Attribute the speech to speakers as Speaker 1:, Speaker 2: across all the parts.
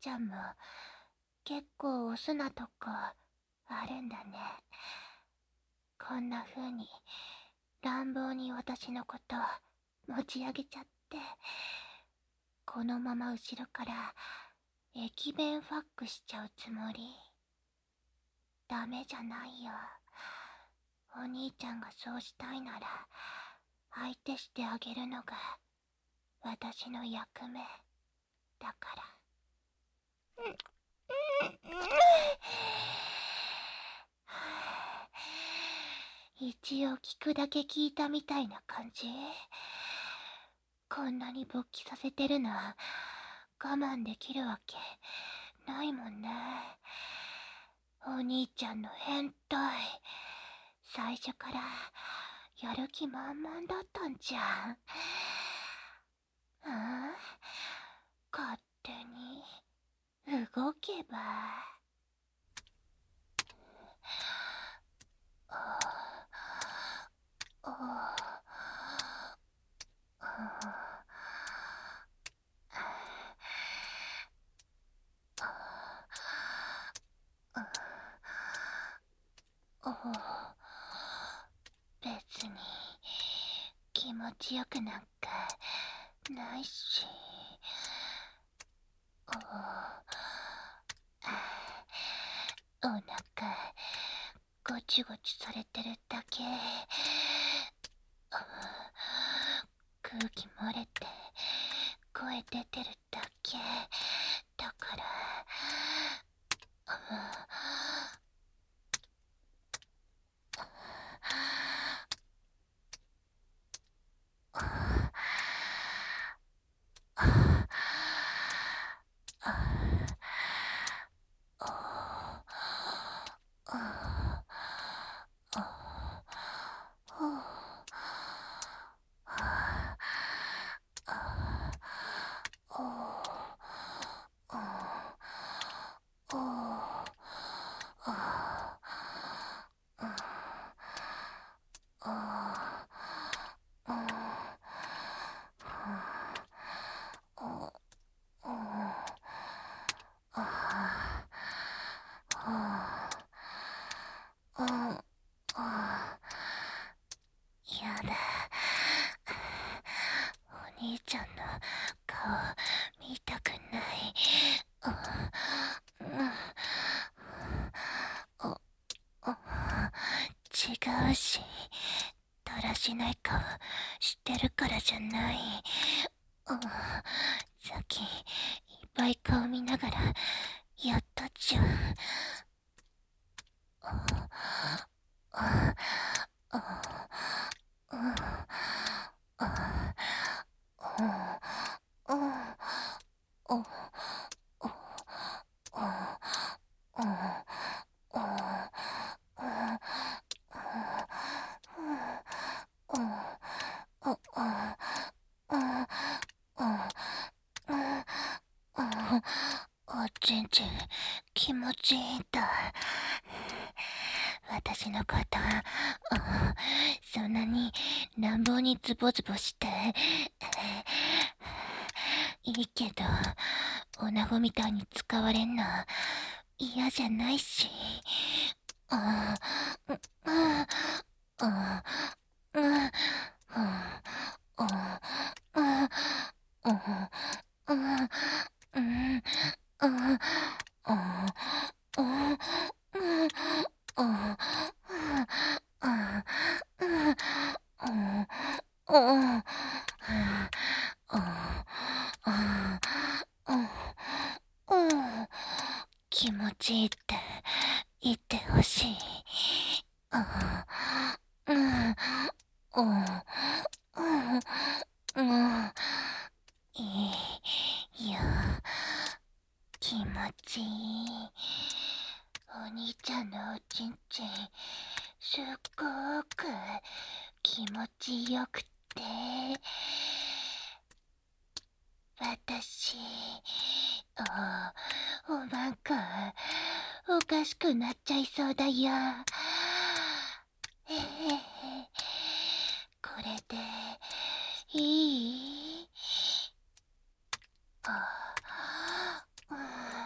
Speaker 1: ちゃんも結構オスなとこあるんだね。こんな風に乱暴に私のこと持ち上げちゃって、このまま後ろから駅弁ファックしちゃうつもり？ダメじゃないよ。お兄ちゃんがそうしたいなら相手してあげるのが私の役目だから。一応聞くだけ聞いたみたいな感じ。こんなに勃起させてるの我慢できるわけないもんね。お兄ちゃんの変態、最初からやる気満々だったんじゃん。勝手に動けば。別に気持ちよくなんかないし。お腹ごちごちされてるだけ。空気漏れて声出てるだけだから。やだ。お兄ちゃんの顔見たくない。違うし、だらしない顔してるからじゃない。さっきいっぱい顔見ながらやったじゃん。全然気持ちいいんだ。私のこと、そんなに乱暴にズボズボしていいけど、女子みたいに使われんの嫌じゃないし。気持ちいいって言ってほしい。いいよ。気持ちいい。お兄ちゃんのおちんちんすっごく気持ちよくて、私なんかおかしくなっちゃいそうだよ。これでいい？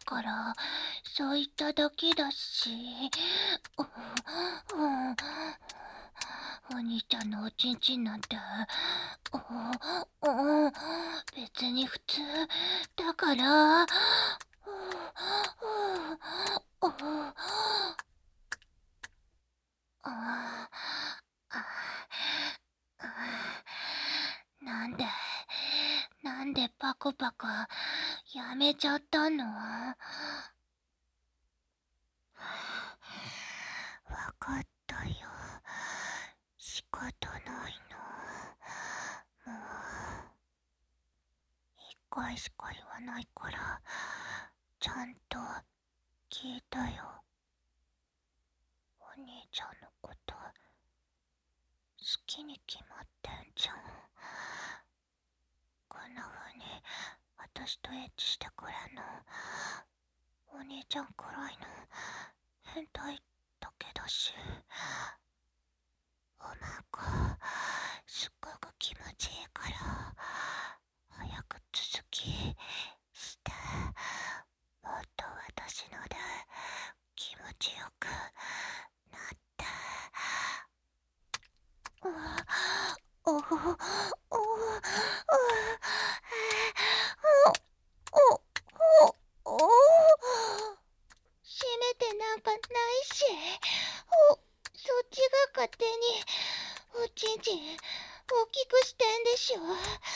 Speaker 1: からそう言っただけだし。お兄ちゃんのおちんちんなんて別に普通だから。なんでパコパコやめちゃったの？わかったよ。仕方ないの。もう一回しか言わないからちゃんと聞いたよ。お兄ちゃんのこと好きに決まってんじゃん。こんな風に私とエッチしてくれんのお兄ちゃんくらいの変態だけだし。おまんこすっごく気持ちいいから早く続きしてもっと私ので気持ちよくなって。閉めてなんかないし。そっちが勝手におちんちん大きくしてんでしょ。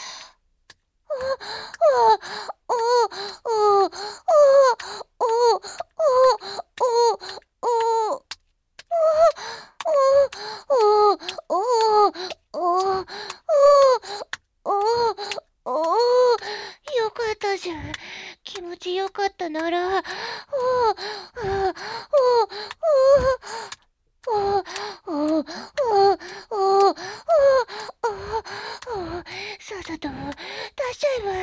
Speaker 1: よかったじゃん。気持ちよかったなら。さっさと出しちゃえば。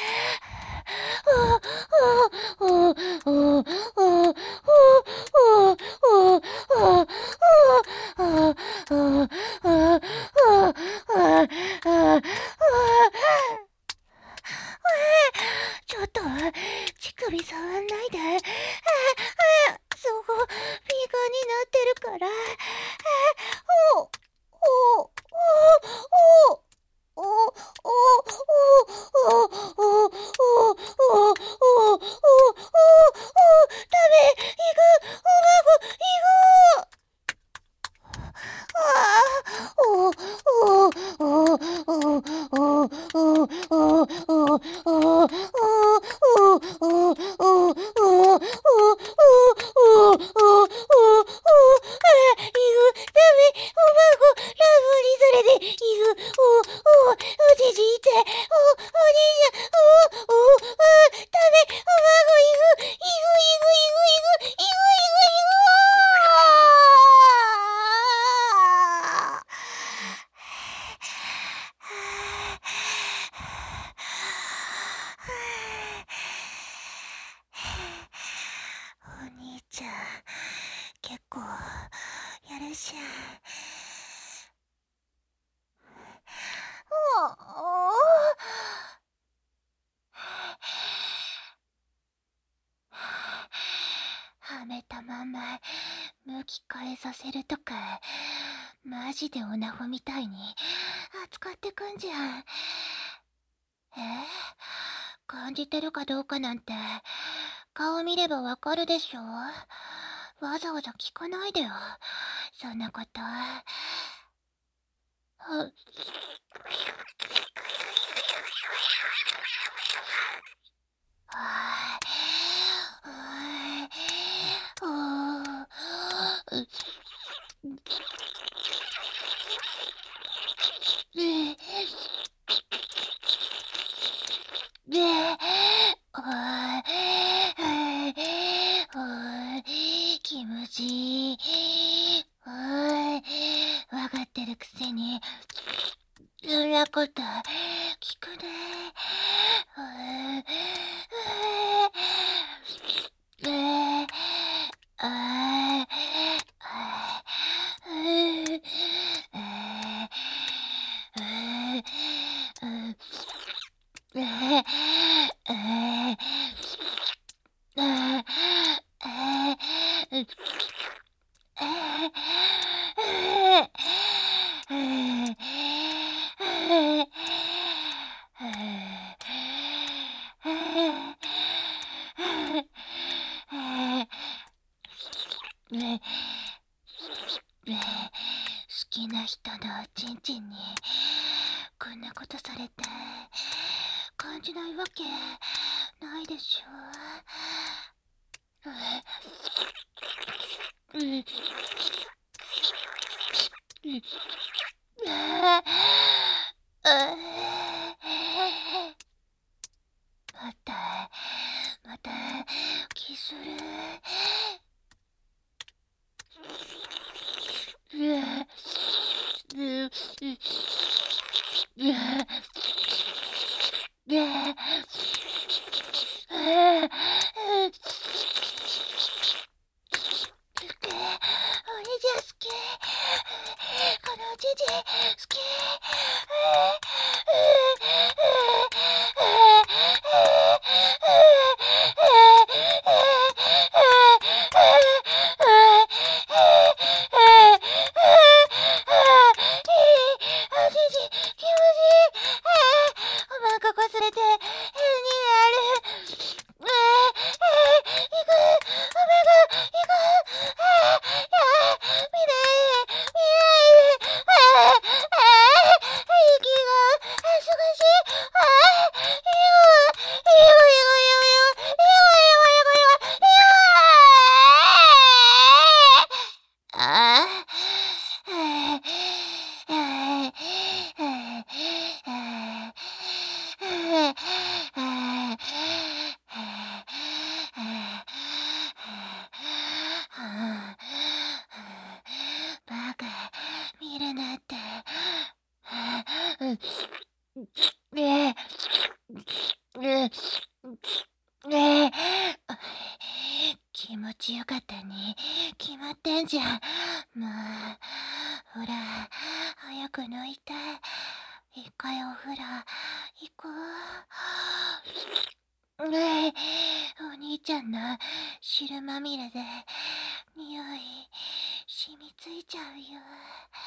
Speaker 1: ちょっと乳首触んないで。そこ敏感になってるから。お兄ちゃん結構やるし。はめたまんま向き変えさせるとかマジでオナホみたいに扱ってくんじゃん。感じてるかどうかなんて顔見ればわかるでしょ。わざわざ聞かないでよそんなこと。気持ちいい。わかってるくせにそんなこと聞くね。 好きな人のちんちんにこんなことされて感じないわけないでしょ。またキスる。お兄ちゃん好き。このおじじ好き。おじじ気持ちいい。おまんここすれて変になる。行く。おめが行く。見ないで見ないで。息が少し。バカ見るなって。気持ちよかったに決まってんじゃん。もうほら早く抜いて。一回お風呂行こう。お兄ちゃんの汁まみれで匂い染みついちゃうよ。